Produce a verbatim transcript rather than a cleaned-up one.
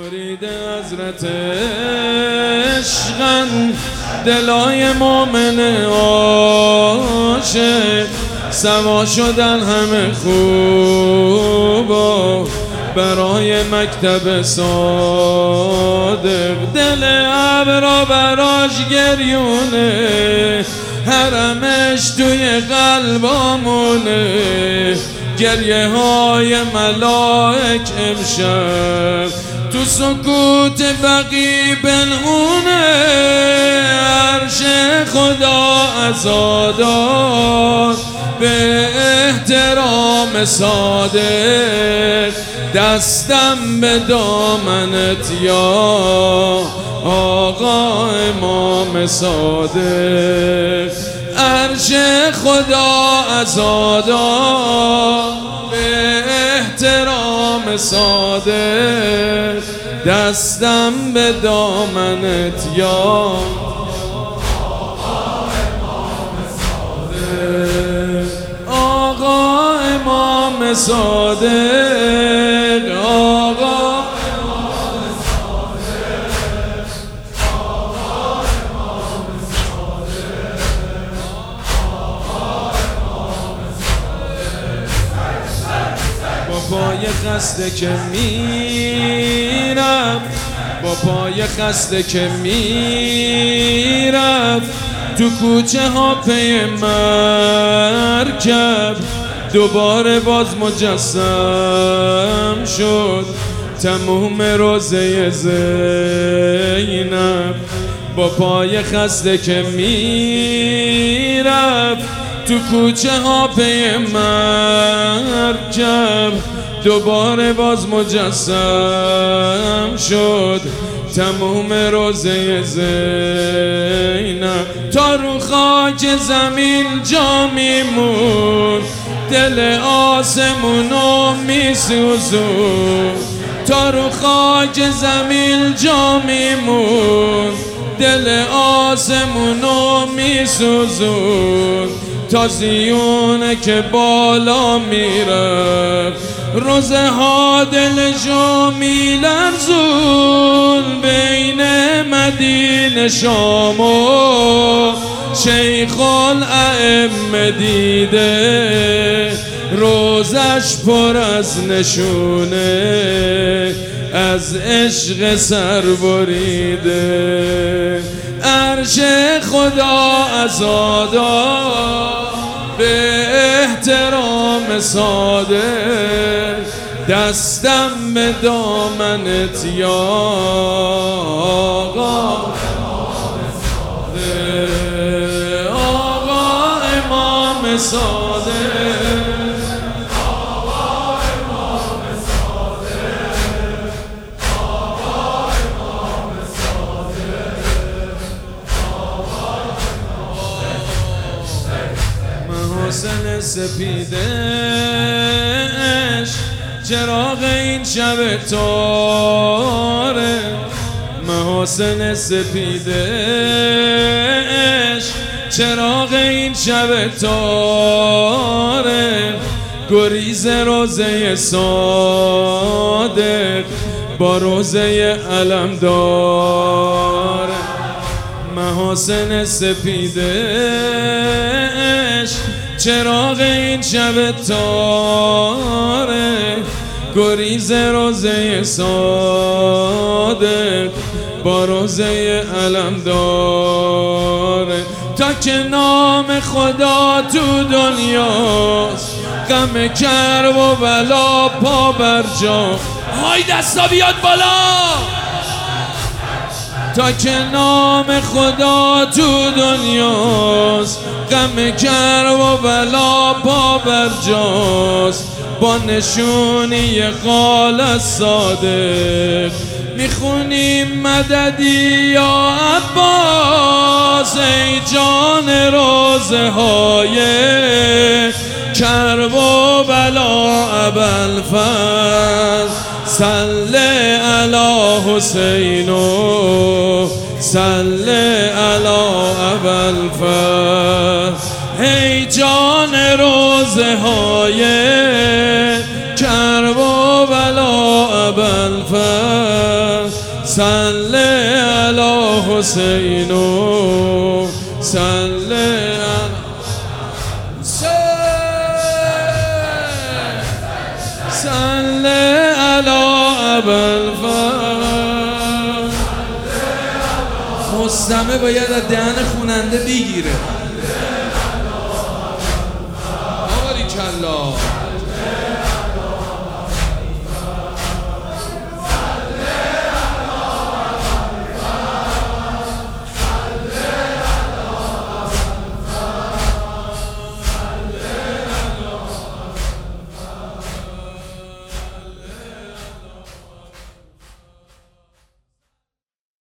مرید حضرت عشقن دلای مومن عاشق، سوا شدن همه خوبا برای مکتب صادق. دل ابرا براش گریونه، حرمش توی قلبامونه. گریه های ملائک امشب تو سکوت بقی بنهونه. عرش خدا عزادار به احترام صادق، دستم به دامنت یا آقا امام صادق. عرش خدا عزادار به احترام صادق، دستم به دامنت یا آقا امام صادق. آقا امام صادق، آقا امام صادق، آقا امام صادق. با پای خسته که میرم، با پای خسته که میرم تو کوچه ها پی مرکب، دوباره باز مجسم شد تموم روزه زینب. با پای خسته که میرم تو کوچه ها پی مرکب، دوباره باز مجسم شد تموم روزه زینب. تا رو خاک زمین جا میمون، دل آسمونو میسوزون. تا رو خاک زمین جا میمون، دل آسمونو میسوزون. تا زیونه که بالا میره، روزه ها دلشو میلرزون. بین مدینه شام و شیخ الائمه دیده، روزش پر از نشونه از عشق سر بریده. عرش خدا عزادار به احترام صادق، دستم به دامنت یا آقا امام صادق. آقا امام صادق، آقا امام صادق، آقا امام صادق، آقا محاسن سپیدش چراغ این شب تاره. محاسن سپیدش چراغ این شب تاره. گریز روزه صادق با روزه علم داره. محاسن سپیدش چراغ این شب تاره. گریز روزه صادق با روزه علم داره. تا که نام خدا تو دنیاست، غم کرب و بلا پا بر جا. های دستا بیاد بالا. تا که نام خدا تو دنیاست، غم کرب و بلا پا بر جاست. با نشونی قال صادق میخونیم مددی یا عباس. ای جان روزه های کرب و بلا ابوالفضل، صل علی حسین و صل علی ابوالفضل. ای جان روزه های کرب و بلا ابوالفضل. صل علی حسین صل علی صل علی ابوالفضل. مستمع باید از دهن خوننده بگیره.